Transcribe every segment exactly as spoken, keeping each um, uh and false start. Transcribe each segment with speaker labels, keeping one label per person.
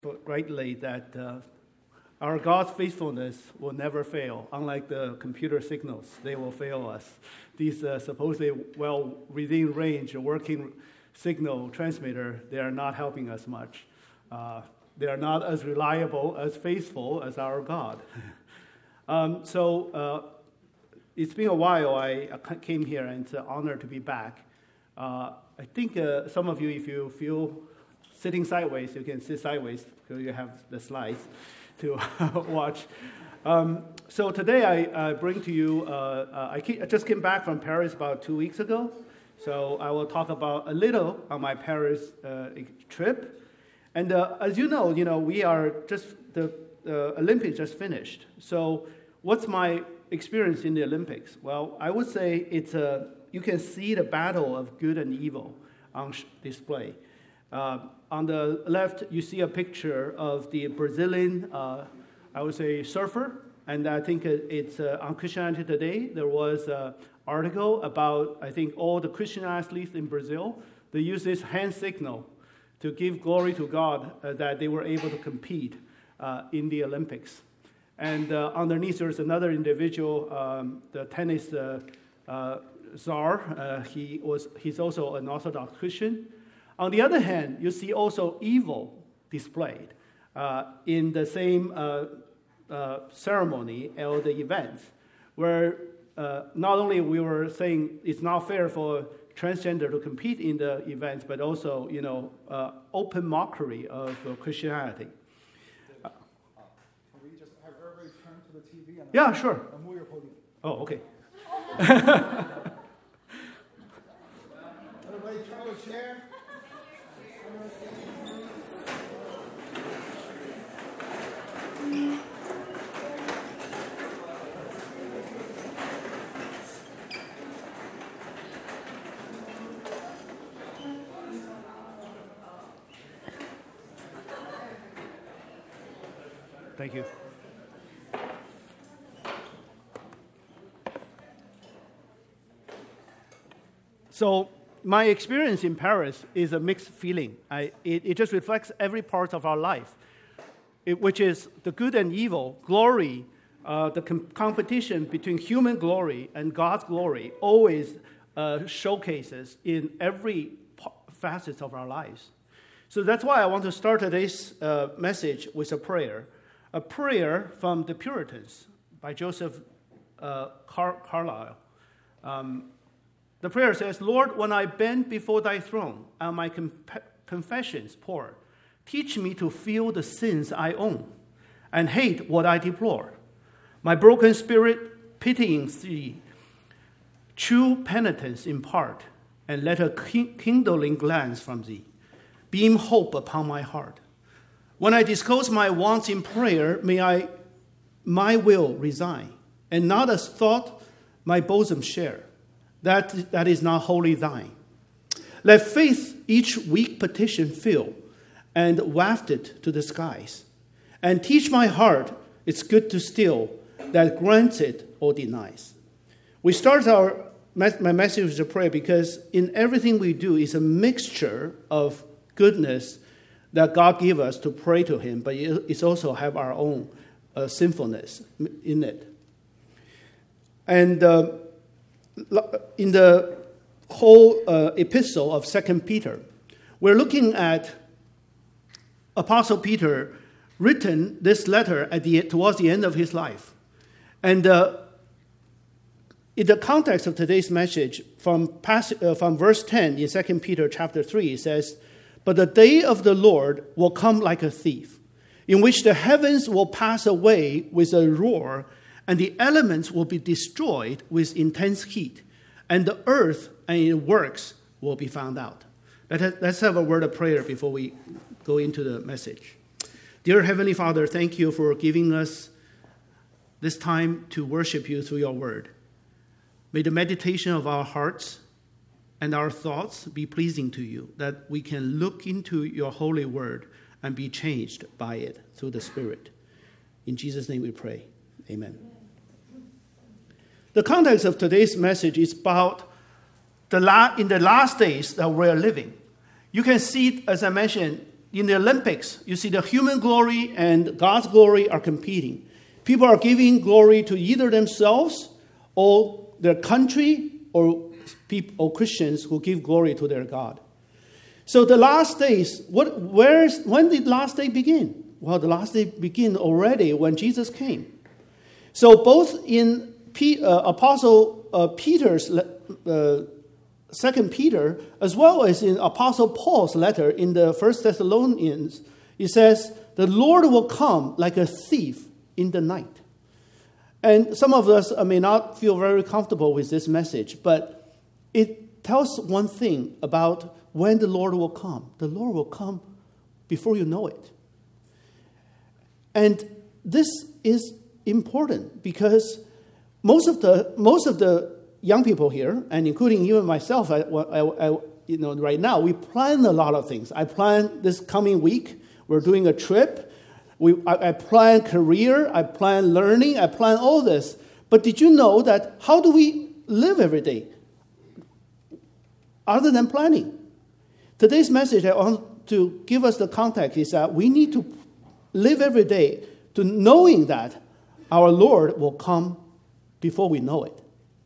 Speaker 1: rightly that uh, our God's faithfulness will never fail. Unlike the computer signals, they will fail us. These uh, supposedly well within range working signal transmitter, they are not helping us much. Uh, they are not as reliable, as faithful as our God. um, so uh, it's been a while I came here, and it's an honor to be back. Uh, I think uh, some of you, if you feel sitting sideways, you can sit sideways because you have the slides to watch. Um, so today I, I bring to you, uh, uh, I, keep, I just came back from Paris about two weeks ago. So I will talk about a little on my Paris uh, trip. And uh, as you know, you know, we are just, the uh, Olympics just finished. So what's my experience in the Olympics? Well, I would say it's a, you can see the battle of good and evil on sh- display. Uh, on the left, you see a picture of the Brazilian, uh, I would say, surfer. And I think it's uh, on Christianity Today. There was an article about, I think, all the Christian athletes in Brazil. They use this hand signal to give glory to God uh, that they were able to compete uh, in the Olympics. And uh, underneath, there's another individual, um, the tennis uh, uh, czar. Uh, he was, he's also an Orthodox Christian. On the other hand, you see also evil displayed uh, in the same uh, uh, ceremony or the events, where uh, not only we were saying it's not fair for transgender to compete in the events, but also, you know, uh, open mockery of uh, Christianity. Uh,
Speaker 2: Can we just have everybody turn to the T V? And
Speaker 1: yeah, sure.
Speaker 2: And move your podium.
Speaker 1: Oh, okay.
Speaker 2: Everybody try to share.
Speaker 1: Thank you. So my experience in Paris is a mixed feeling. I, it, it just reflects every part of our life, it, which is the good and evil, glory, uh, the com- competition between human glory and God's glory always uh, showcases in every p- facet of our lives. So that's why I want to start today's uh, message with a prayer. A prayer from the Puritans by Joseph uh, Car- Carlyle. Um, the prayer says, Lord, when I bend before thy throne and my comp- confessions pour, teach me to feel the sins I own and hate what I deplore. My broken spirit pitying thee, true penitence impart, and let a kindling glance from thee beam hope upon my heart. When I disclose my wants in prayer, may I my will resign, and not as thought my bosom share, that, that is not wholly thine. Let faith each weak petition fill, and waft it to the skies, and teach my heart it's good to still, that grants it or denies. We start our my message with a prayer because in everything we do is a mixture of goodness that God gave us to pray to him, but it's also have our own uh, sinfulness in it. And uh, in the whole uh, epistle of Second Peter, we're looking at Apostle Peter written this letter at the towards the end of his life. And uh, in the context of today's message, from, pass, uh, from verse ten in Second Peter chapter three, it says, but the day of the Lord will come like a thief, in which the heavens will pass away with a roar, and the elements will be destroyed with intense heat, and the earth and its works will be found out. Let's have a word of prayer before we go into the message. Dear Heavenly Father, thank you for giving us this time to worship you through your word. May the meditation of our hearts and our thoughts be pleasing to you, that we can look into your holy word and be changed by it through the Spirit. In Jesus' name we pray. Amen. The context of today's message is about the la- in the last days that we're living. You can see, as I mentioned, in the Olympics, you see the human glory and God's glory are competing. People are giving glory to either themselves or their country or people or Christians who give glory to their God. So the last days, what, where's, when did last day begin? Well, the last day began already when Jesus came. So both in P, uh, Apostle uh, Peter's uh, Second Peter, as well as in Apostle Paul's letter in the First Thessalonians, it says, the Lord will come like a thief in the night. And some of us may not feel very comfortable with this message, but it tells one thing about when the Lord will come. The Lord will come before you know it. And this is important because most of the most of the young people here, and including even myself, I, I, I, you know, right now, we plan a lot of things. I plan this coming week, we're doing a trip. We, I, I plan career, I plan learning, I plan all this. But did you know that how do we live every day other than planning? Today's message I want to give us the context is that we need to live every day to knowing that our Lord will come before we know it.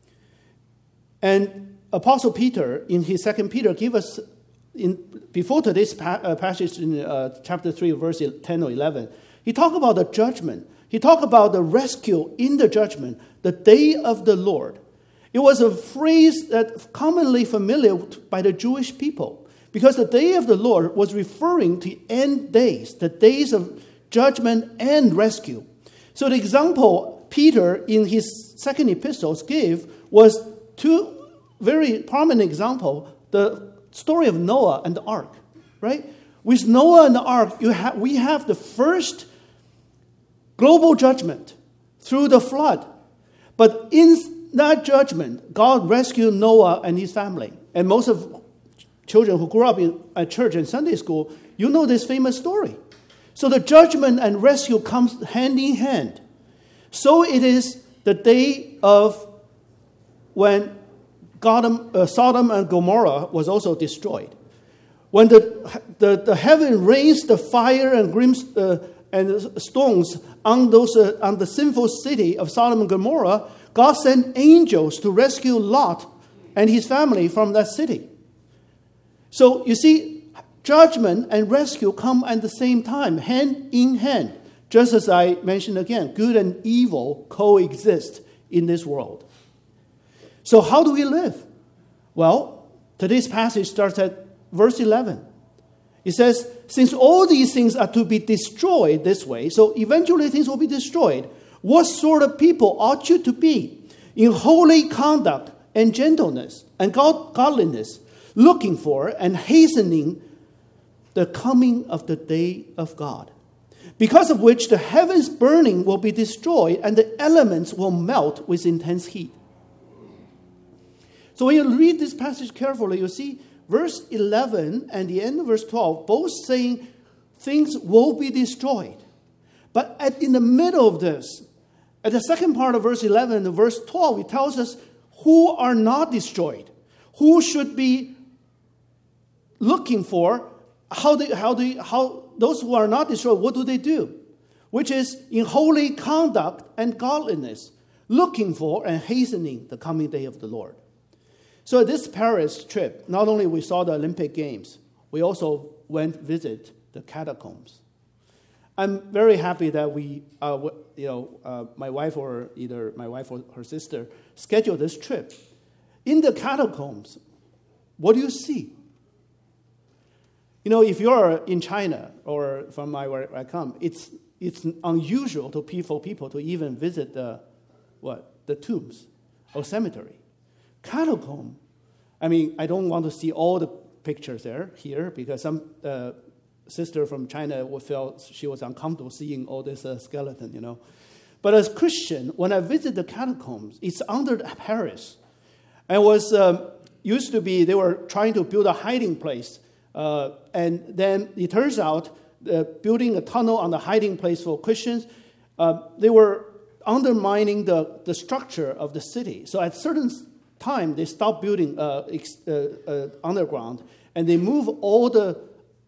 Speaker 1: And Apostle Peter, in his Second Peter, give us, in, before today's pa- uh, passage in uh, chapter three, verse ten or eleven, he talked about the judgment. He talked about the rescue in the judgment, the day of the Lord. It was a phrase that commonly familiar by the Jewish people because the day of the Lord was referring to end days, the days of judgment and rescue. So the example Peter in his second epistles gave was two very prominent examples, the story of Noah and the ark, right? With Noah and the ark, you ha- we have the first global judgment through the flood. But in that judgment, God rescued Noah and his family. And most of children who grew up in a church and Sunday school, you know this famous story. So the judgment and rescue comes hand in hand. So it is the day of when Sodom, uh, Sodom and Gomorrah was also destroyed. When the, the, the heaven rains the fire and grims, uh, and stones on, those, uh, on the sinful city of Sodom and Gomorrah, God sent angels to rescue Lot and his family from that city. So you see, judgment and rescue come at the same time, hand in hand. Just as I mentioned again, good and evil coexist in this world. So how do we live? Well, today's passage starts at verse eleven. It says, since all these things are to be destroyed this way, so eventually things will be destroyed, what sort of people ought you to be? In holy conduct and gentleness and God, godliness, looking for and hastening the coming of the day of God, because of which the heavens burning will be destroyed and the elements will melt with intense heat. So when you read this passage carefully, you see verse eleven and the end of verse twelve, both saying things will be destroyed. But at, in the middle of this, at the second part of verse eleven and verse twelve, it tells us who are not destroyed, who should be looking for, how they, how they, how those who are not destroyed, what do they do? Which is in holy conduct and godliness, looking for and hastening the coming day of the Lord. So this Paris trip, not only we saw the Olympic Games, we also went visit the catacombs. I'm very happy that we, uh, you know, uh, my wife or either my wife or her sister scheduled this trip. In the catacombs, what do you see? You know, if you're in China or from my, where I come, it's it's unusual to for people to even visit the what the tombs or cemetery. Catacomb. I mean, I don't want to see all the pictures there here because some uh, sister from China felt she was uncomfortable seeing all this uh, skeleton, you know. But as Christian, when I visit the catacombs, it's under Paris. And was um, used to be they were trying to build a hiding place, uh, and then it turns out uh, building a tunnel on the hiding place for Christians, uh, they were undermining the, the structure of the city. So at certain time, they stopped building uh, ex, uh, uh, underground, and they move all the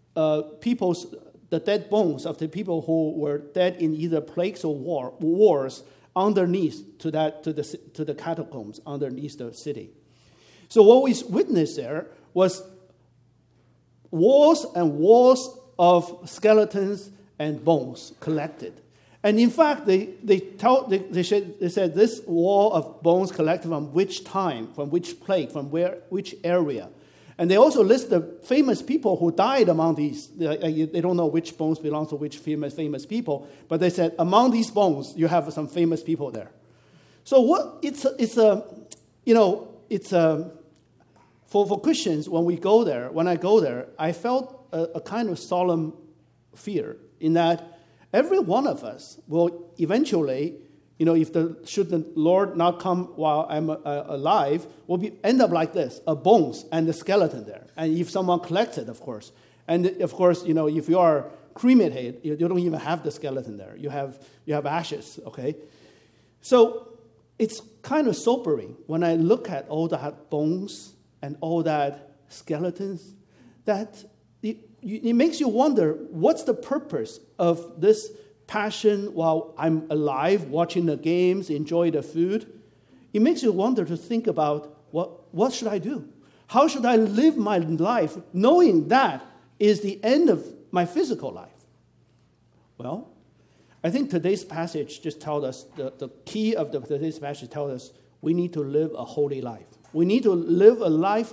Speaker 1: uh, people's the dead bones of the people who were dead in either plagues or war, wars underneath to that to the to the catacombs underneath the city. So what we witnessed there was walls and walls of skeletons and bones collected. And in fact, they they, tell, they, they, said, they said this wall of bones collected from which time, from which plague, from where, which area. And they also list the famous people who died among these. They, they don't know which bones belong to which famous famous people, but they said among these bones you have some famous people there. So what it's a, it's a you know it's a for for Christians when we go there. When I go there, I felt a, a kind of solemn fear in that every one of us will eventually, you know, if the should the Lord not come while I'm uh, alive, will be end up like this: a bones and a skeleton there. And if someone collects it, of course, and of course, you know, if you are cremated, you, you don't even have the skeleton there. You have you have ashes. Okay, so it's kind of sobering when I look at all that bones and all that skeletons. That it, it makes you wonder what's the purpose of this passion while I'm alive, watching the games, enjoy the food. It makes you wonder to think about what, what should I do? How should I live my life knowing that is the end of my physical life? Well, I think today's passage just tells us, the, the key of the, today's passage tells us we need to live a holy life. We need to live a life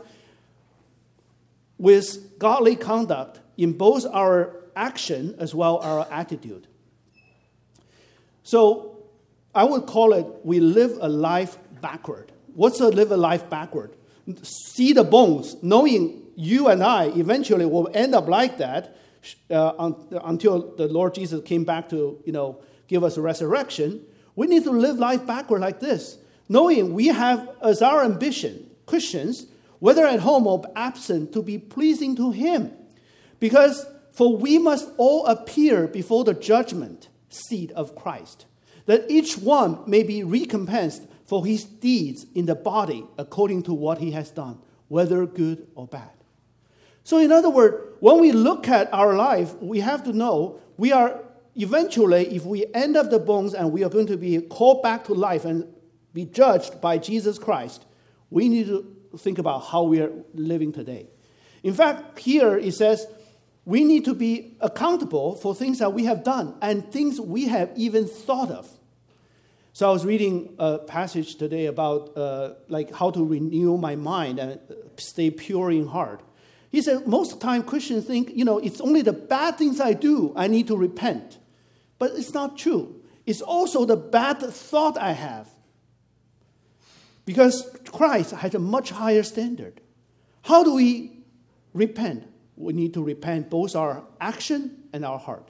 Speaker 1: with godly conduct in both our action as well as our attitude. So I would call it, we live a life backward. What's a live a life backward? See the bones, knowing you and I eventually will end up like that uh, un- until the Lord Jesus came back to, you know, give us a resurrection. We need to live life backward like this, knowing we have as our ambition, Christians, whether at home or absent, to be pleasing to Him. Because for we must all appear before the judgment seat of Christ, that each one may be recompensed for his deeds in the body according to what he has done, whether good or bad. So in other words, when we look at our life, we have to know we are eventually, if we end up the bones and we are going to be called back to life and be judged by Jesus Christ, we need to think about how we are living today. In fact, here it says, we need to be accountable for things that we have done and things we have even thought of. So I was reading a passage today about uh, like how to renew my mind and stay pure in heart. He said most of the time Christians think, you know, it's only the bad things I do I need to repent. But it's not true. It's also the bad thought I have. Because Christ has a much higher standard. How do we repent? We need to repent both our action and our heart.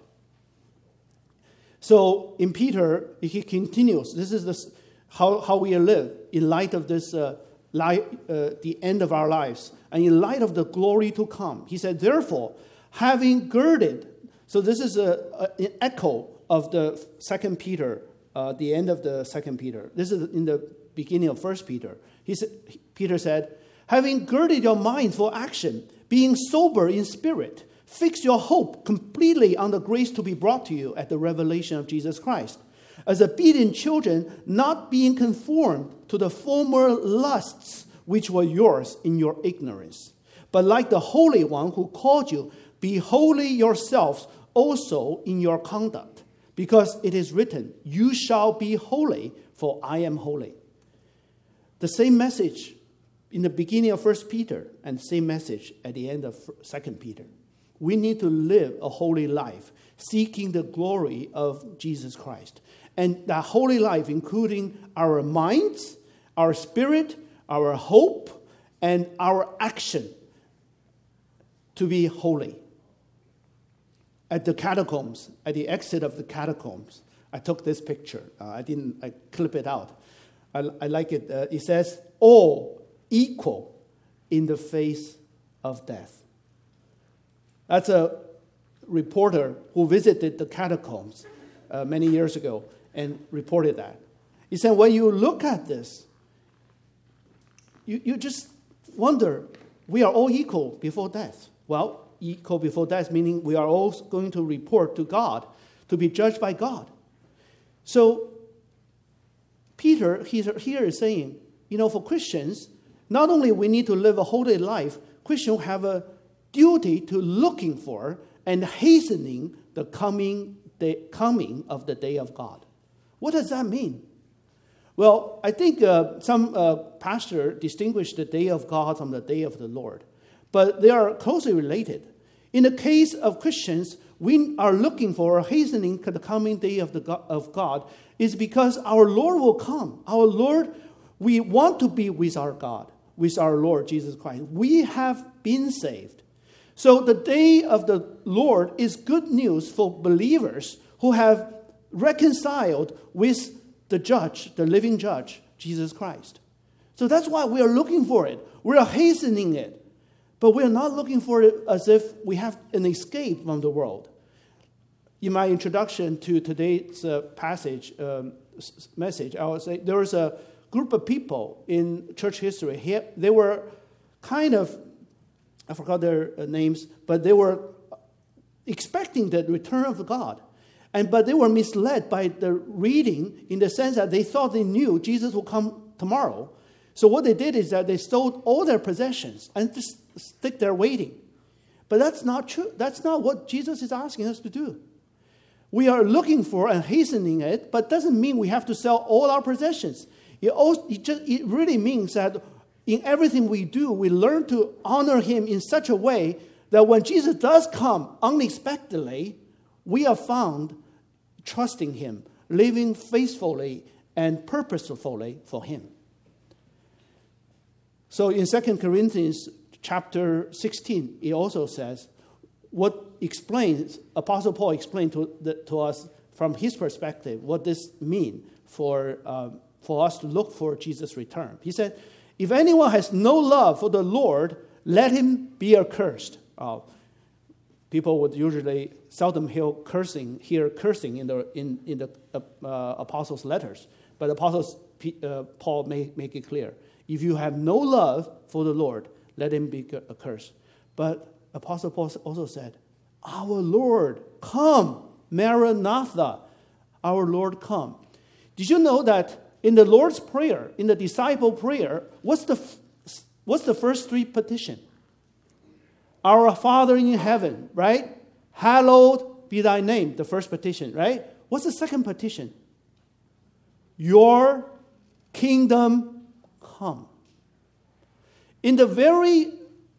Speaker 1: So in Peter, he continues. This is this, how, how we live in light of this, uh, life, uh, the end of our lives, and in light of the glory to come. He said, therefore, having girded. So this is a, a, an echo of the Second Peter, uh, the end of the Second Peter. This is in the beginning of First Peter. He said, Peter said, having girded your mind for action, being sober in spirit, fix your hope completely on the grace to be brought to you at the revelation of Jesus Christ. As obedient children, not being conformed to the former lusts which were yours in your ignorance, but like the Holy One who called you, be holy yourselves also in your conduct, because it is written, you shall be holy, for I am holy. The same message in the beginning of First Peter and same message at the end of Second Peter. We need to live a holy life, seeking the glory of Jesus Christ. And that holy life, including our minds, our spirit, our hope, and our action, to be holy. At the catacombs, at the exit of the catacombs, I took this picture. Uh, I didn't I clip it out. I, I like it. Uh, it says, all equal in the face of death. That's a reporter who visited the catacombs uh, many years ago and reported that. He said, when you look at this, you, you just wonder, we are all equal before death. Well, equal before death, meaning we are all going to report to God, to be judged by God. So Peter he's, here is saying, you know, for Christians, not only we need to live a holy life, Christians have a duty to looking for and hastening the coming, day, coming of the day of God. What does that mean? Well, I think uh, some uh, pastor distinguished the day of God from the day of the Lord, but they are closely related. In the case of Christians, we are looking for or hastening the coming day of, the God, of God is because our Lord will come. Our Lord, we want to be with our God, with our Lord Jesus Christ. We have been saved. So the day of the Lord is good news for believers who have reconciled with the judge, the living judge, Jesus Christ. So that's why we are looking for it. We are hastening it. But we are not looking for it as if we have an escape from the world. In my introduction to today's uh, passage, um, s- message, I would say there was a group of people in church history. Here, they were kind of, I forgot their uh, names, but they were expecting the return of God. And but they were misled by the reading in the sense that they thought they knew Jesus will come tomorrow. So what they did is that they sold all their possessions and just stick there waiting. But that's not true. That's not what Jesus is asking us to do. We are looking for and hastening it, but doesn't mean we have to sell all our possessions. It, also, it, just, it really means that in everything we do, we learn to honor him in such a way that when Jesus does come unexpectedly, we are found trusting him, living faithfully and purposefully for him. So in Second Corinthians chapter sixteen, it also says, what explains, Apostle Paul explained to, the, to us from his perspective what this means for, um, for us to look for Jesus' return. He said, if anyone has no love for the Lord, let him be accursed. Uh, people would usually seldom hear cursing, hear cursing in the, in, in the uh, uh, apostles' letters. But apostles, uh, Paul make, make it clear. If you have no love for the Lord, let him be accursed. But Apostle Paul also said, our Lord, come, Maranatha, our Lord, come. Did you know that in the Lord's Prayer, in the disciple prayer, what's the, what's the first three petition? Our Father in heaven, right? Hallowed be thy name, the first petition, right? What's the second petition? Your kingdom come. In the very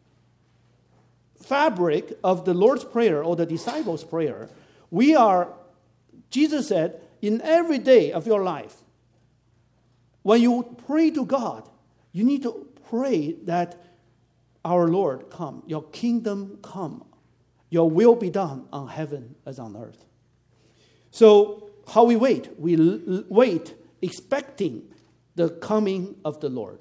Speaker 1: fabric of the Lord's Prayer or the disciples' prayer, we are, Jesus said, in every day of your life, when you pray to God, you need to pray that our Lord come, your kingdom come, your will be done on heaven as on earth. So how we wait? We l- wait expecting the coming of the Lord.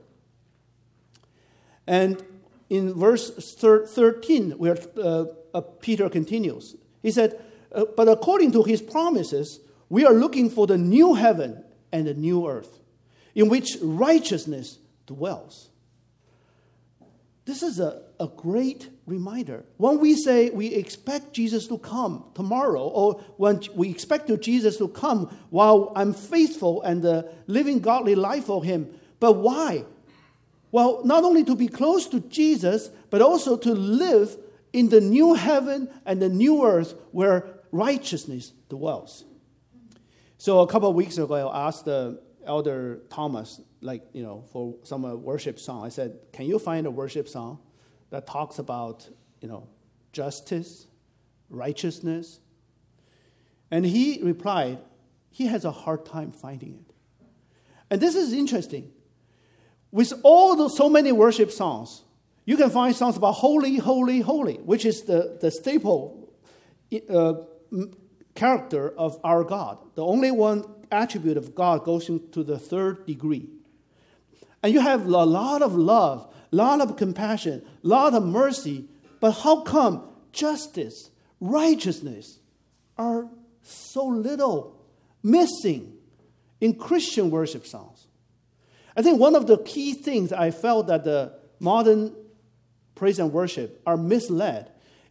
Speaker 1: And in verse thirteen, where uh, uh, Peter continues, he said, uh, but according to his promises, we are looking for the new heaven and the new earth, in which righteousness dwells. This is a, a great reminder. When we say we expect Jesus to come tomorrow, or when we expect Jesus to come while I'm faithful and uh, living godly life for him, but why? Well, not only to be close to Jesus, but also to live in the new heaven and the new earth where righteousness dwells. So a couple of weeks ago, I asked the Elder Thomas, like, you know, for some uh, worship song. I said, can you find a worship song that talks about, you know, justice, righteousness? And he replied, he has a hard time finding it. And this is interesting. With all those so many worship songs, you can find songs about holy, holy, holy, which is the, the staple uh, character of our God. The only one attribute of God goes into the third degree. And you have a lot of love, a lot of compassion, a lot of mercy, but how come justice, righteousness are so little missing in Christian worship songs? I think one of the key things I felt that the modern praise and worship are misled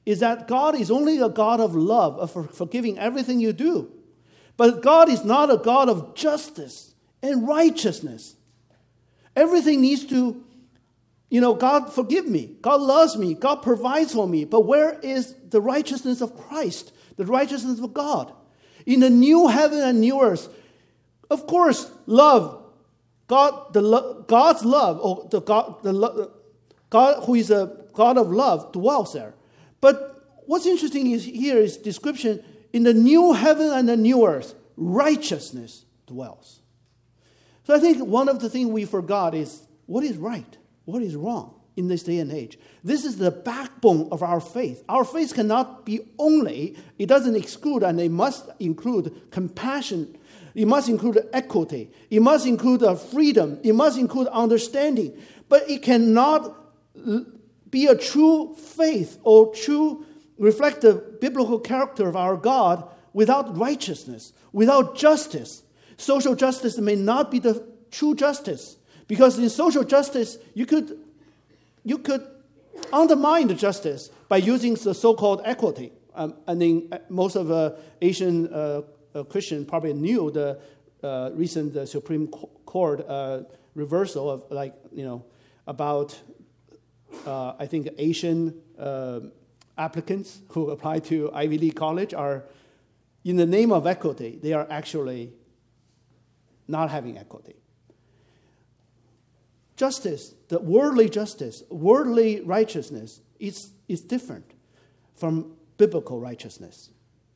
Speaker 1: is that God is only a God of love, of forgiving everything you do. But God is not a God of justice and righteousness. Everything needs to, you know, God forgive me. God loves me. God provides for me. But where is the righteousness of Christ? The righteousness of God? In the new heaven and new earth, of course, love, God, the lo- God's love, or the God, the lo- God who is a God of love dwells there. But what's interesting is here is description, in the new heaven and the new earth, righteousness dwells. So I think one of the things we forgot is what is right, what is wrong in this day and age. This is the backbone of our faith. Our faith cannot be only, it doesn't exclude, and it must include compassion. It must include equity. It must include uh, freedom. It must include understanding. But it cannot be a true faith or true reflect the biblical character of our God without righteousness, without justice. Social justice may not be the true justice, because in social justice you could you could undermine the justice by using the so-called equity. Um, and then most of uh, Asian uh, uh, Christians probably knew the uh, recent uh, Supreme Court uh, reversal of, like, you know, about uh, I think Asian uh, applicants who apply to Ivy League college are, in the name of equity, they are actually not having equity. Justice, the worldly justice, worldly righteousness is, is different from biblical righteousness.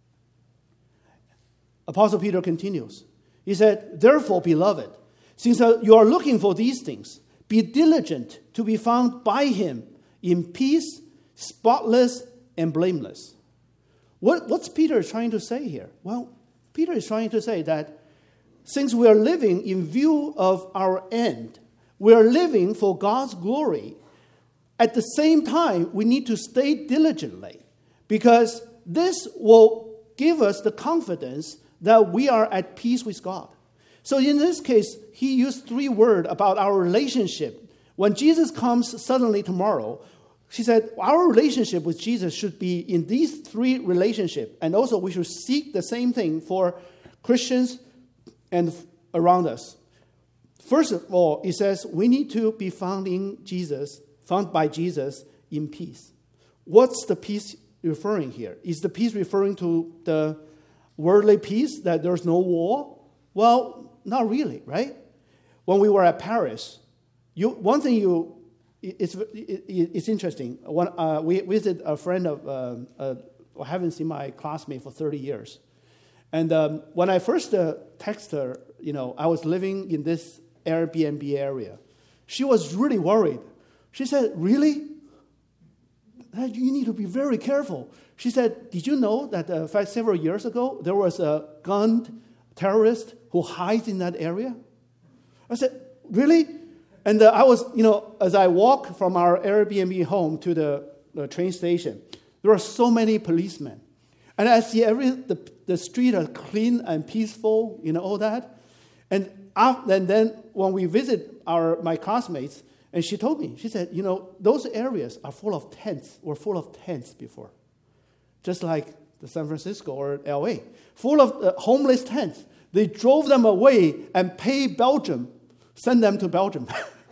Speaker 1: Apostle Peter continues. He said, therefore, beloved, since you are looking for these things, be diligent to be found by him in peace, spotless, and blameless. What, what's Peter trying to say here? Well, Peter is trying to say that since we are living in view of our end, we are living for God's glory. At the same time, we need to stay diligently, because this will give us the confidence that we are at peace with God. So in this case, he used three words about our relationship. When Jesus comes suddenly tomorrow, he said our relationship with Jesus should be in these three relationships. And also we should seek the same thing for Christians and around us. First of all, it says we need to be found in Jesus, found by Jesus in peace. What's the peace referring here? Is the peace referring to the worldly peace, that there's no war? Well, not really, right? When we were at Paris, you, one thing you, it's, it, it's interesting. When, uh, we visited a friend of, uh, uh, I haven't seen my classmate for thirty years. And um, when I first uh, texted her, you know, I was living in this Airbnb area. She was really worried. She said, really? You need to be very careful. She said, did you know that uh, fact, several years ago, there was a gun terrorist who hides in that area? I said, really? And uh, I was, you know, as I walk from our Airbnb home to the, the train station, there are so many policemen. And I see every the, the street are clean and peaceful, you know, all that. And, after, and then when we visit our my classmates, and she told me, she said, you know, those areas are full of tents, were full of tents before. Just like the San Francisco or L A, full of uh, homeless tents. They drove them away and paid Belgium, send them to Belgium.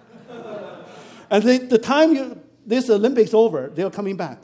Speaker 1: And they, the time you, this Olympics over, they're coming back.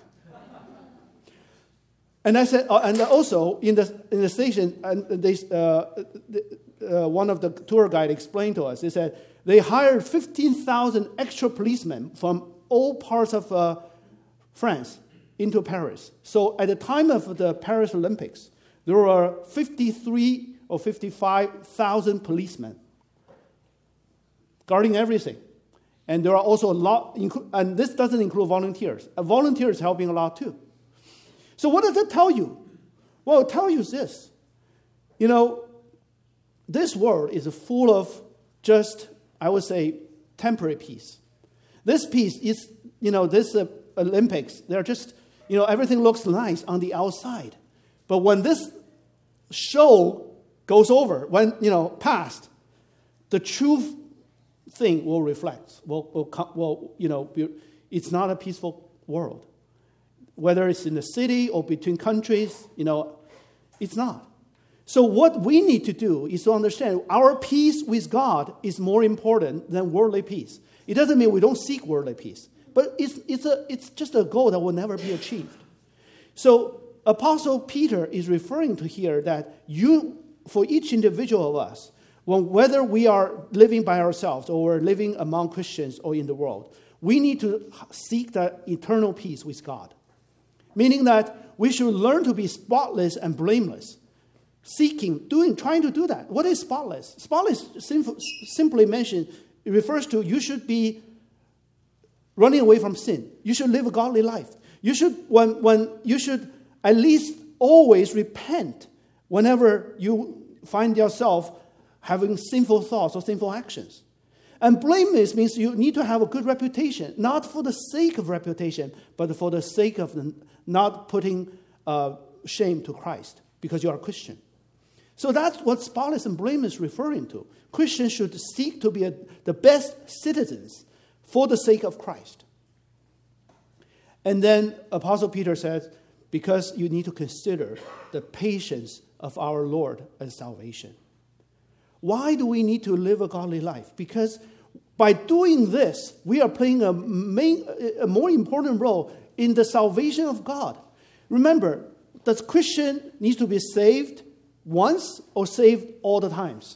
Speaker 1: And I said, uh, and also in the in the station, and they, uh, the, uh, one of the tour guide explained to us. He said they hired fifteen thousand extra policemen from all parts of uh, France into Paris. So at the time of the Paris Olympics, there were fifty-three or fifty-five thousand policemen guarding everything. And there are also a lot, and this doesn't include volunteers. A volunteer is helping a lot too. So what does that tell you? Well, it tells you this. You know, this world is full of just, I would say, temporary peace. This peace is, you know, this uh, Olympics, they're just, you know, everything looks nice on the outside. But when this show goes over, when, you know, past, the true thing will reflect. Will, will, will you know, it's not a peaceful world. whether it's in the city or between countries, you know, it's not. So what we need to do is to understand our peace with God is more important than worldly peace. It doesn't mean we don't seek worldly peace, but it's, it's, a, it's just a goal that will never be achieved. So Apostle Peter is referring to here that you, for each individual of us, when, whether we are living by ourselves or we're living among Christians or in the world, we need to seek that eternal peace with God. Meaning that we should learn to be spotless and blameless. Seeking, doing, trying to do that. What is spotless? Spotless sim- simply mentioned, it refers to you should be running away from sin. You should live a godly life. You should, when, when you should at least always repent whenever you find yourself having sinful thoughts or sinful actions. And blameless means you need to have a good reputation, not for the sake of reputation, but for the sake of the, not putting uh, shame to Christ, because you are a Christian. So that's what spotless and blameless is referring to. Christians should seek to be a, the best citizens for the sake of Christ. And then Apostle Peter says, because you need to consider the patience of our Lord and salvation. Why do we need to live a godly life? Because by doing this, we are playing a, main, a more important role in the salvation of God. Remember, the Christian needs to be saved once or saved all the times.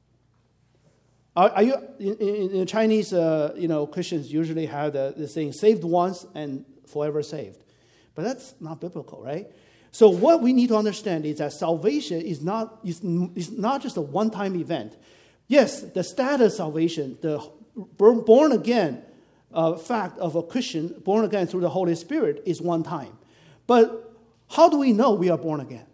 Speaker 1: Are, are you in, in, in Chinese? Uh, you know, Christians usually have the, the saying "saved once and forever saved," but that's not biblical, right? So what we need to understand is that salvation is not is, is not just a one-time event. Yes, the status salvation, the born again uh, fact of a Christian born again through the Holy Spirit is one time. But how do we know we are born again?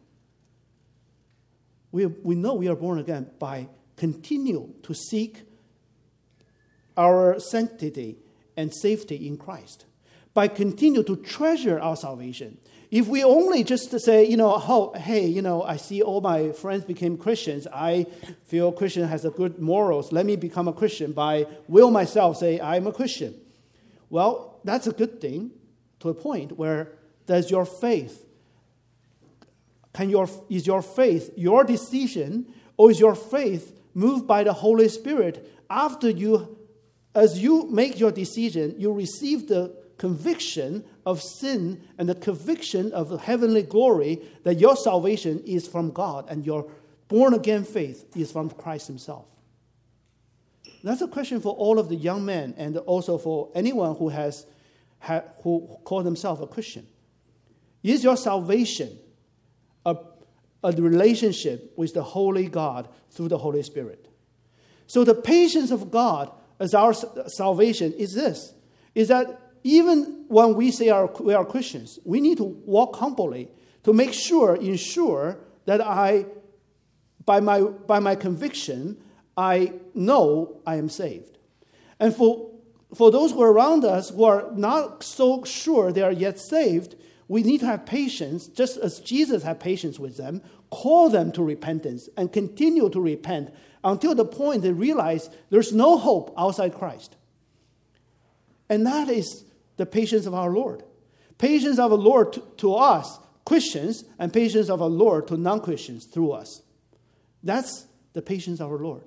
Speaker 1: We, we know we are born again by continue to seek our sanctity and safety in Christ. By continue to treasure our salvation. If we only just to say, you know, oh, hey, you know, I see all my friends became Christians. I feel Christian has a good morals. Let me become a Christian by will myself say I'm a Christian. Well, that's a good thing to a point where does your faith Can your, is your faith your decision, or is your faith moved by the Holy Spirit after you, as you make your decision, you receive the conviction of sin and the conviction of the heavenly glory that your salvation is from God and your born-again faith is from Christ himself? That's a question for all of the young men and also for anyone who has who call themselves a Christian. Is your salvation A, a relationship with the Holy God through the Holy Spirit? So the patience of God as our salvation is this, is that even when we say our, we are Christians, we need to walk humbly to make sure, ensure that I, by my, by my conviction, I know I am saved. And for, for those who are around us who are not so sure they are yet saved, we need to have patience, just as Jesus had patience with them, call them to repentance, and continue to repent until the point they realize there's no hope outside Christ. And that is the patience of our Lord. Patience of the Lord to, to us, Christians, and patience of our Lord to non-Christians through us. That's the patience of our Lord.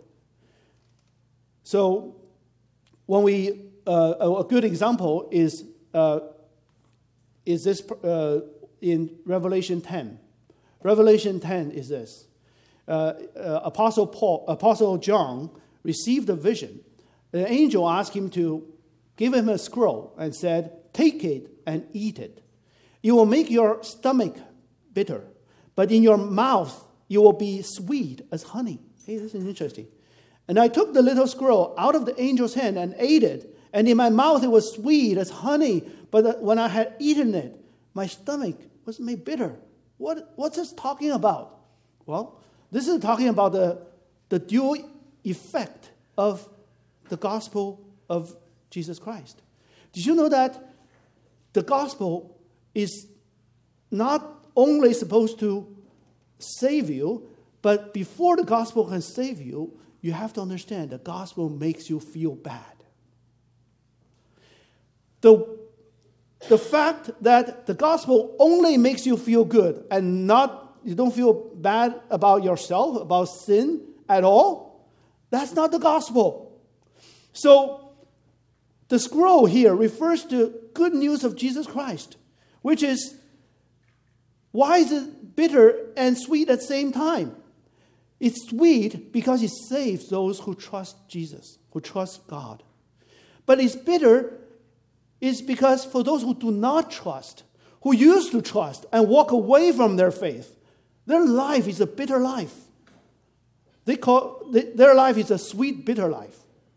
Speaker 1: So, when we, uh, a good example is uh, is this uh, in Revelation ten. Revelation ten is this. Uh, uh, Apostle Paul, Apostle John received a vision. The angel asked him to give him a scroll and said, take it and eat it. It will make your stomach bitter, but in your mouth it will be sweet as honey. Hey, this is interesting. And I took the little scroll out of the angel's hand and ate it. And in my mouth it was sweet as honey. But when I had eaten it, my stomach was made bitter. What, what's this talking about? Well, this is talking about the, the dual effect of the gospel of Jesus Christ. Did you know that the gospel is not only supposed to save you, but before the gospel can save you, you have to understand the gospel makes you feel bad. The the fact that the gospel only makes you feel good and not, you don't feel bad about yourself, about sin at all, that's not the gospel. So the scroll here refers to good news of Jesus Christ, which is, why is it bitter and sweet at the same time? It's sweet because it saves those who trust Jesus, who trust God. But it's bitter is because for those who do not trust, who used to trust and walk away from their faith, their life is a bitter life. They call their life is a sweet, bitter life.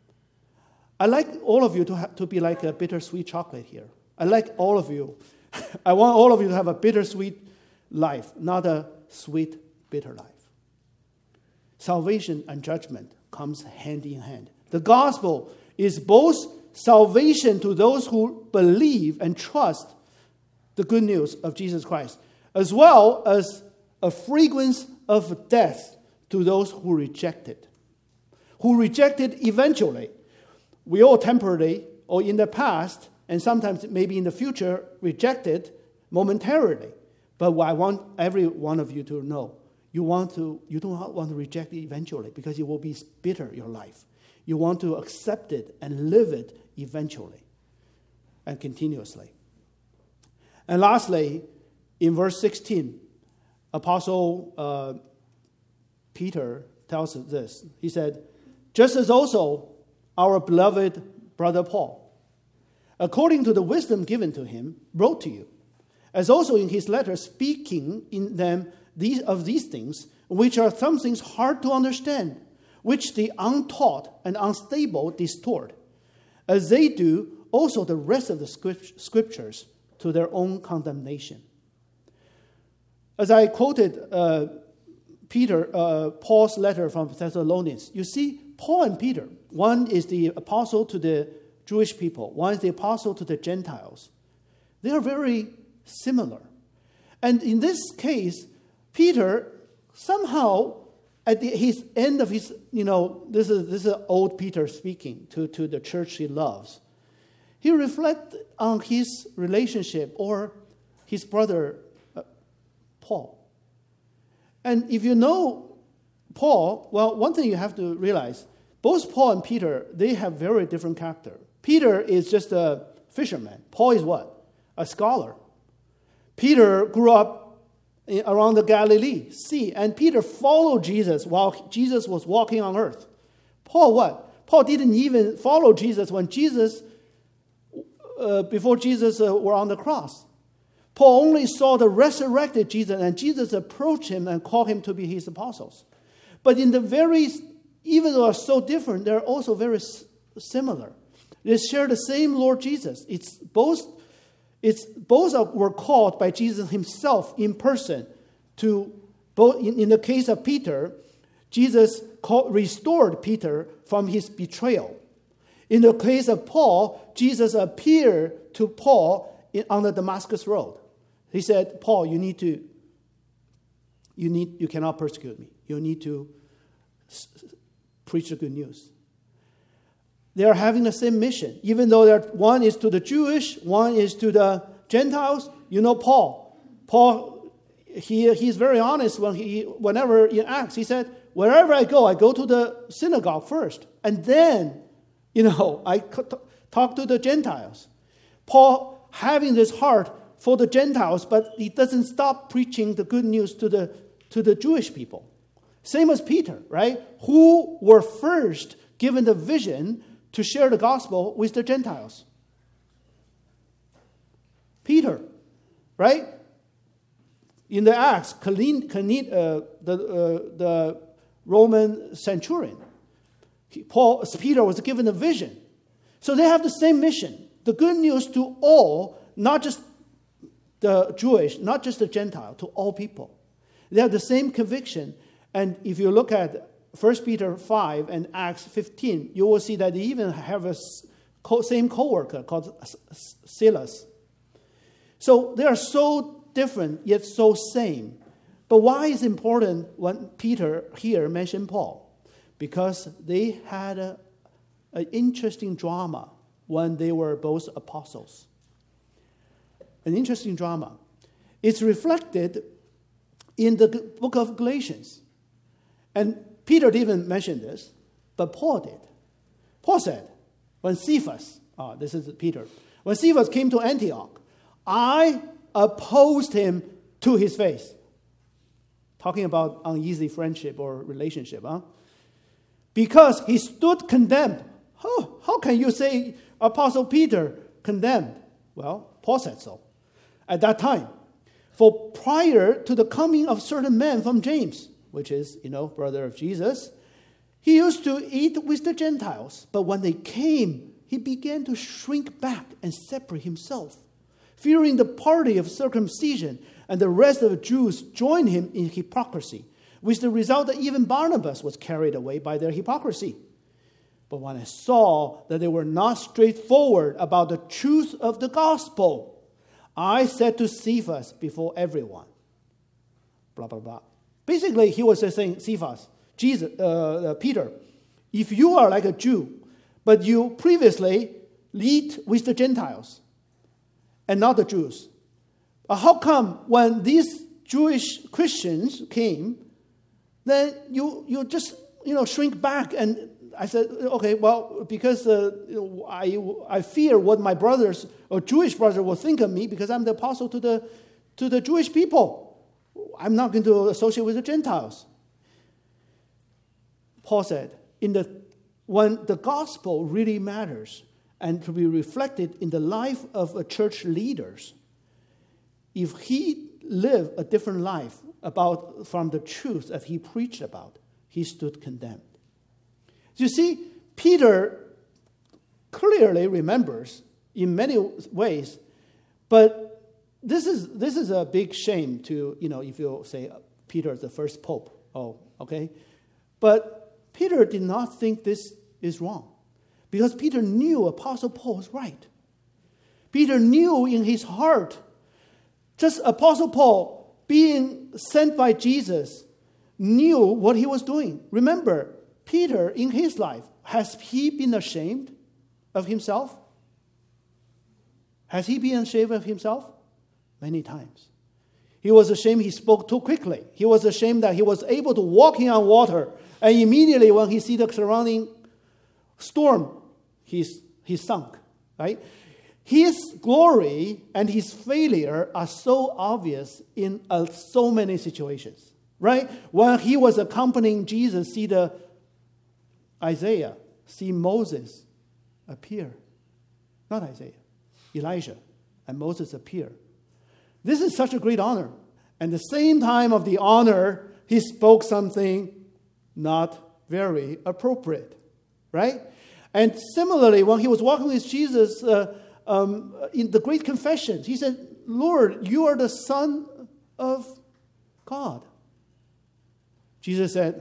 Speaker 1: I like all of you to have, to be like a bittersweet chocolate here. I like all of you. I want all of you to have a bittersweet life, not a sweet, bitter life. Salvation and judgment comes hand in hand. The gospel is both salvation to those who believe and trust the good news of Jesus Christ, as well as a fragrance of death to those who reject it. Who reject it eventually. We all temporarily, or in the past, and sometimes maybe in the future, reject it momentarily. But what I want every one of you to know, you want to, you don't want to reject it eventually because it will be bitter, your life. You want to accept it and live it eventually and continuously. And lastly, in verse sixteen, Apostle uh, Peter tells us this. He said, just as also our beloved brother Paul, according to the wisdom given to him, wrote to you, as also in his letter speaking in them these, of these things, which are some things hard to understand, which the untaught and unstable distort, as they do also the rest of the scriptures to their own condemnation. As I quoted uh, Peter, uh, Paul's letter from Thessalonians, you see, Paul and Peter, one is the apostle to the Jewish people, one is the apostle to the Gentiles. They are very similar. And in this case, Peter somehow, at the, his end of his, you know, this is this is old Peter speaking to, to the church he loves. He reflects on his relationship or his brother uh, Paul. And if you know Paul, well, one thing you have to realize, both Paul and Peter, they have very different character. Peter is just a fisherman. Paul is what? A scholar. Peter grew up in, around the Galilee Sea, and Peter followed Jesus while Jesus was walking on earth. Paul what? Paul didn't even follow Jesus when Jesus, uh, before Jesus uh, were on the cross. Paul only saw the resurrected Jesus, and Jesus approached him and called him to be his apostles. But in the very, even though they're so different, they're also very s- similar. They share the same Lord Jesus. It's both, it's both are, were called by Jesus himself in person to, both in, in the case of Peter, Jesus called, restored Peter from his betrayal. In the case of Paul, Jesus appeared to Paul in, on the Damascus road. He said, Paul, you need to, you need, you cannot persecute me. You need to s- preach the good news. They are having the same mission. Even though one is to the Jewish, one is to the Gentiles. You know Paul. Paul, he he's very honest when he whenever in Acts, he said, wherever I go, I go to the synagogue first. And then, you know, I talk to the Gentiles. Paul having this heart for the Gentiles, but he doesn't stop preaching the good news to the to the Jewish people. Same as Peter, right? Who were first given the vision to share the gospel with the Gentiles. Peter, right? In the Acts, Colin, Colin, uh, the, uh, the Roman centurion, he, Paul, Peter was given a vision. So they have the same mission. The good news to all, not just the Jewish, not just the Gentile, to all people. They have the same conviction. And if you look at First Peter five and Acts fifteen, you will see that they even have a same co-worker called Silas. So they are so different, yet so same. But why is it important when Peter here mentioned Paul? Because they had a, an interesting drama when they were both apostles. an interesting drama. It's reflected in the book of Galatians. And Peter didn't mention this, but Paul did. Paul said, when Cephas, oh, this is Peter, when Cephas came to Antioch, I opposed him to his face. Talking about uneasy friendship or relationship, huh? Because he stood condemned. Oh, how can you say Apostle Peter condemned? Well, Paul said so at that time. For prior to the coming of certain men from James, which is, you know, brother of Jesus, he used to eat with the Gentiles. But when they came, he began to shrink back and separate himself, fearing the party of circumcision, and the rest of the Jews joined him in hypocrisy, with the result that even Barnabas was carried away by their hypocrisy. But when I saw that they were not straightforward about the truth of the gospel, I said to Cephas before everyone, blah, blah, blah. Basically, he was saying, Cephas, Jesus, uh, uh, Peter, if you are like a Jew, but you previously eat with the Gentiles and not the Jews, uh, how come when these Jewish Christians came, then you you just you know shrink back? And I said, okay, well, because uh, I I fear what my brothers or Jewish brothers will think of me because I'm the apostle to the to the Jewish people. I'm not going to associate with the Gentiles. Paul said, in the when the gospel really matters and to be reflected in the life of a church leaders, if he lived a different life about from the truth that he preached about, he stood condemned. You see, Peter clearly remembers in many ways, but this is this is a big shame to, you know, if you say Peter is the first pope. Oh, okay. But Peter did not think this is wrong, because Peter knew Apostle Paul was right. Peter knew in his heart, just Apostle Paul being sent by Jesus, knew what he was doing. Remember, Peter in his life, has he been ashamed of himself? Has he been ashamed of himself? Many times. He was ashamed he spoke too quickly. He was ashamed that he was able to walk on water, and immediately when he see the surrounding storm, he's, he's sunk, right? His glory and his failure are so obvious in uh, so many situations, right? When he was accompanying Jesus, see the Isaiah, see Moses appear. Not Isaiah, Elijah and Moses appear. This is such a great honor. And at the same time of the honor, he spoke something not very appropriate, right? And similarly, when he was walking with Jesus uh, um, in the Great Confession, he said, Lord, you are the Son of God. Jesus said,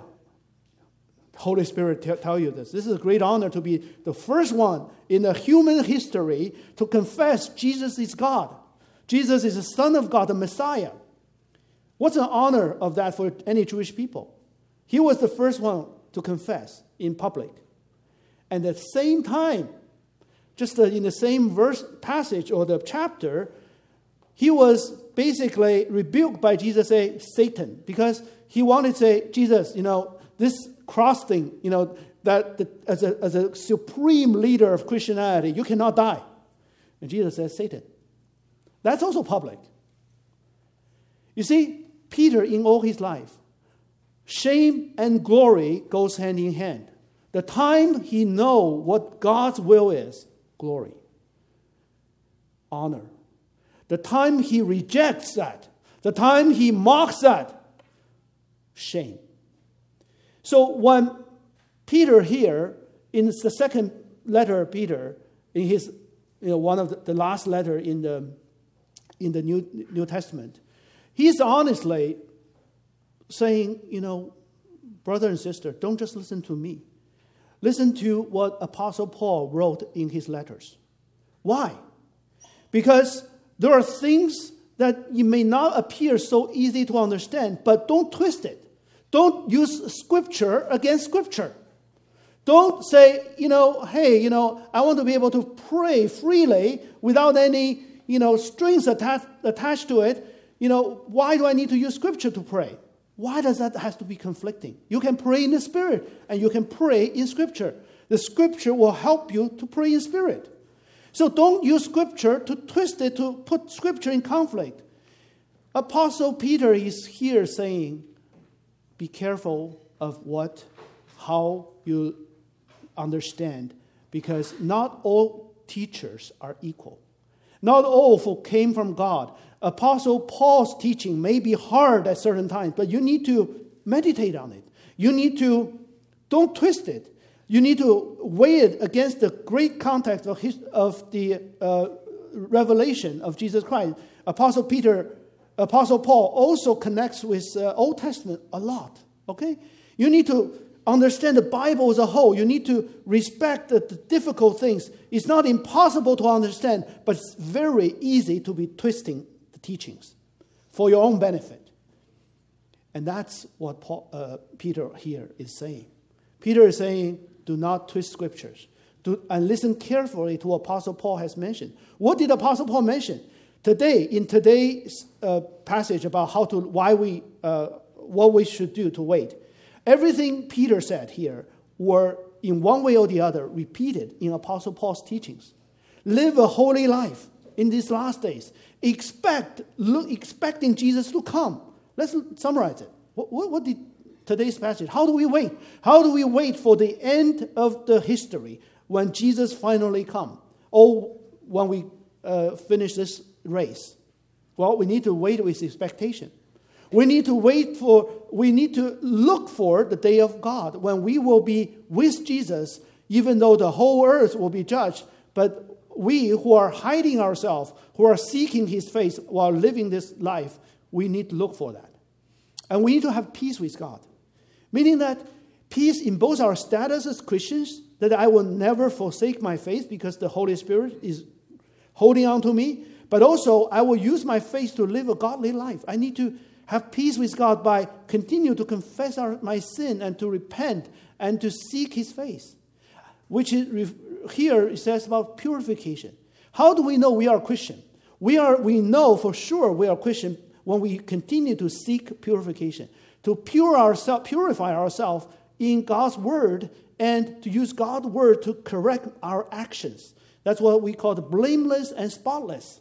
Speaker 1: Holy Spirit t- tell you this. This is a great honor to be the first one in the human history to confess Jesus is God. Jesus is the Son of God, the Messiah. What's an honor of that for any Jewish people? He was the first one to confess in public. And at the same time, just in the same verse passage or the chapter, he was basically rebuked by Jesus, say, Satan, because he wanted to say, Jesus, you know, this cross thing, you know, that the, as, a, as a supreme leader of Christianity, you cannot die. And Jesus says, Satan. That's also public. You see, Peter, in all his life, shame and glory goes hand in hand. The time he knows what God's will is, glory, honor. The time he rejects that, the time he mocks that, shame. So when Peter here, in the second letter of Peter, in his, you know, one of the, the last letter in the in the New New Testament, he's honestly saying, you know, brother and sister, don't just listen to me. Listen to what Apostle Paul wrote in his letters. Why? Because there are things that you may not appear so easy to understand, but don't twist it. Don't use Scripture against Scripture. Don't say, you know, hey, you know, I want to be able to pray freely without any, you know, strings attached, attached to it. You know, why do I need to use Scripture to pray? Why does that have to be conflicting? You can pray in the Spirit, and you can pray in Scripture. The Scripture will help you to pray in Spirit. So don't use Scripture to twist it, to put Scripture in conflict. Apostle Peter is here saying, be careful of what, how you understand, because not all teachers are equal. Not all who came from God. Apostle Paul's teaching may be hard at certain times, but you need to meditate on it. You need to, don't twist it. You need to weigh it against the great context of, his, of the uh, revelation of Jesus Christ. Apostle Peter, Apostle Paul also connects with uh, Old Testament a lot. Okay? You need to understand the Bible as a whole. You need to respect the, the difficult things. It's not impossible to understand, but it's very easy to be twisting the teachings for your own benefit. And that's what Paul, uh, Peter here is saying. Peter is saying, do not twist scriptures. Do, and listen carefully to what Apostle Paul has mentioned. What did Apostle Paul mention? Today, in today's uh, passage about how to, why we, uh, what we should do to wait, everything Peter said here were, in one way or the other, repeated in Apostle Paul's teachings. Live a holy life in these last days. Expect, look, expecting Jesus to come. Let's summarize it. What, what, what did today's passage? How do we wait? How do we wait for the end of the history when Jesus finally comes? Or when we uh, finish this race? Well, we need to wait with expectation. We need to wait for, we need to look for the day of God when we will be with Jesus, even though the whole earth will be judged. But we who are hiding ourselves, who are seeking his face while living this life, we need to look for that. And we need to have peace with God. Meaning that peace in both our status as Christians, that I will never forsake my faith because the Holy Spirit is holding on to me, but also I will use my faith to live a godly life. I need to have peace with God by continue to confess our, my sin and to repent and to seek his face. Which is, here it says about purification. How do we know we are Christian? We are. We know for sure we are Christian when we continue to seek purification, to pure ourselves, purify ourselves in God's word and to use God's word to correct our actions. That's what we call the blameless and spotless.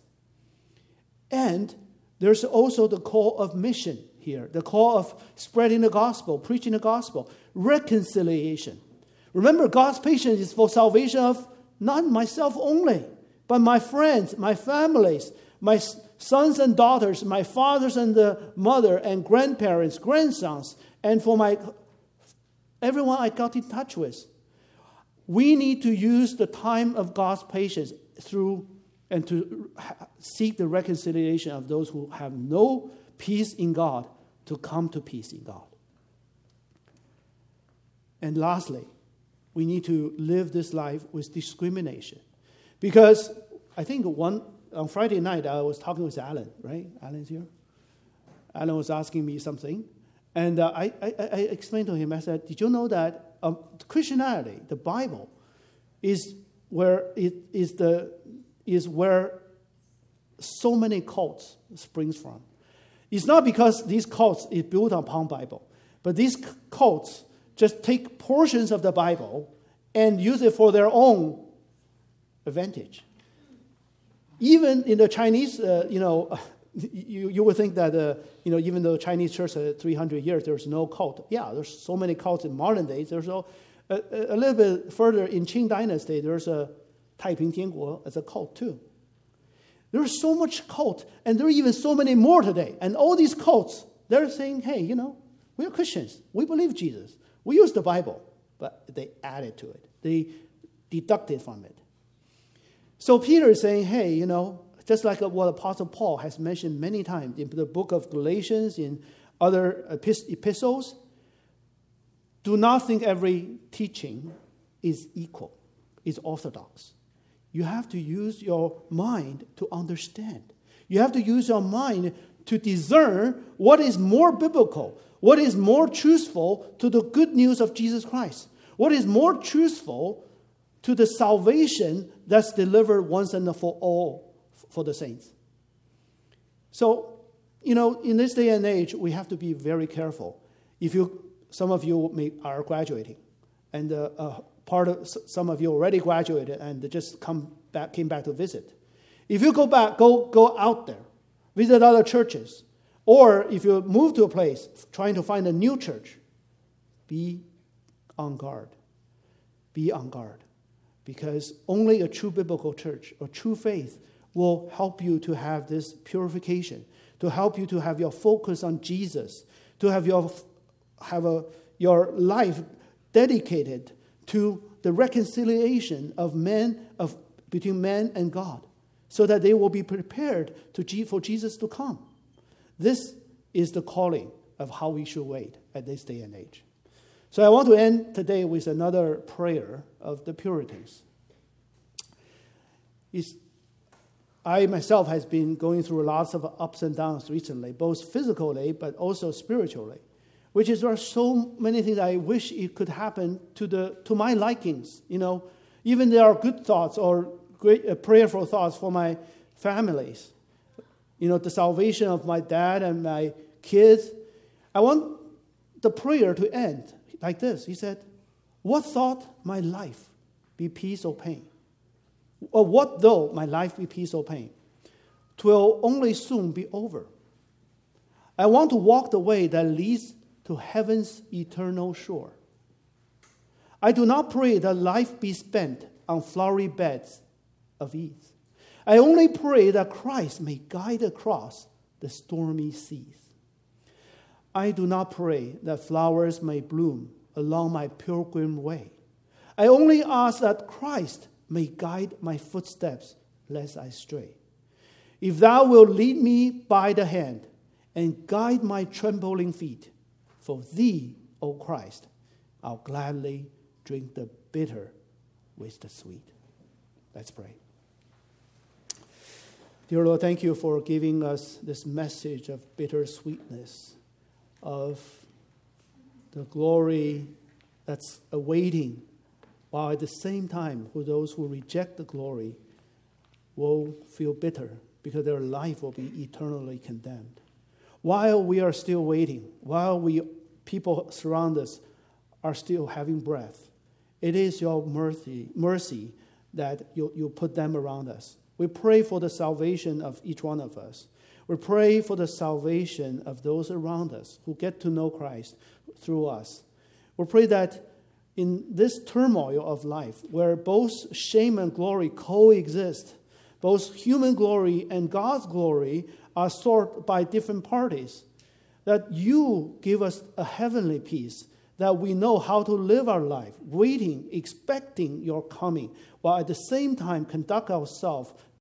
Speaker 1: And there's also the call of mission here, the call of spreading the gospel, preaching the gospel, reconciliation. Remember, God's patience is for salvation of not myself only, but my friends, my families, my sons and daughters, my fathers and the mother and grandparents, grandsons, and for my everyone I got in touch with. We need to use the time of God's patience through and to seek the reconciliation of those who have no peace in God to come to peace in God. And lastly, we need to live this life with discrimination. Because I think one on Friday night, I was talking with Alan, right? Alan's here. Alan was asking me something. And uh, I, I, I explained to him, I said, did you know that um, Christianity, the Bible, is where it is the is where so many cults springs from. It's not because these cults is built upon Bible, but these cults just take portions of the Bible and use it for their own advantage. Even in the Chinese, uh, you know, you, you would think that, uh, you know, even though Chinese church had three hundred years, there's no cult. Yeah, there's so many cults in modern days. There's a, a, a little bit further in Qing Dynasty, there's a Taiping Tianguo as a cult too. There's so much cult, and there are even so many more today. And all these cults, they're saying, hey, you know, we're Christians. We believe Jesus. We use the Bible. But they added to it. They deducted from it. So Peter is saying, hey, you know, just like what Apostle Paul has mentioned many times in the book of Galatians, in other epistles, do not think every teaching is equal, is orthodox. You have to use your mind to understand. You have to use your mind to discern what is more biblical, what is more truthful to the good news of Jesus Christ, what is more truthful to the salvation that's delivered once and for all for the saints. So, you know, in this day and age, we have to be very careful. If you, some of you may, are graduating, and uh, uh, part of some of you already graduated and just come back, came back to visit. If you go back, go go out there, visit other churches, or if you move to a place trying to find a new church, be on guard. Be on guard, because only a true biblical church, a true faith, will help you to have this purification, to help you to have your focus on Jesus, to have your have a your life dedicated to the reconciliation of men of between man and God, so that they will be prepared to for Jesus to come. This is the calling of how we should wait at this day and age. So I want to end today with another prayer of the Puritans. It's, I myself has been going through lots of ups and downs recently, both physically but also spiritually, which is there are so many things I wish it could happen to the to my likings. You know, even there are good thoughts or great uh, prayerful thoughts for my families. You know, the salvation of my dad and my kids. I want the prayer to end like this. He said, "What thought my life be peace or pain? Or what though my life be peace or pain? 'Twill only soon be over. I want to walk the way that leads to heaven's eternal shore. I do not pray that life be spent on flowery beds of ease. I only pray that Christ may guide across the stormy seas. I do not pray that flowers may bloom along my pilgrim way. I only ask that Christ may guide my footsteps lest I stray. If thou wilt lead me by the hand and guide my trembling feet, for thee, O Christ, I'll gladly drink the bitter with the sweet." Let's pray. Dear Lord, thank you for giving us this message of bittersweetness, of the glory that's awaiting, while at the same time, for those who reject the glory will feel bitter because their life will be eternally condemned. While we are still waiting, while we people surround us are still having breath, it is your mercy, mercy that you, you put them around us. We pray for the salvation of each one of us. We pray for the salvation of those around us who get to know Christ through us. We pray that in this turmoil of life, where both shame and glory coexist, both human glory and God's glory are sought by different parties, that you give us a heavenly peace, that we know how to live our life, waiting, expecting your coming, while at the same time conduct ourselves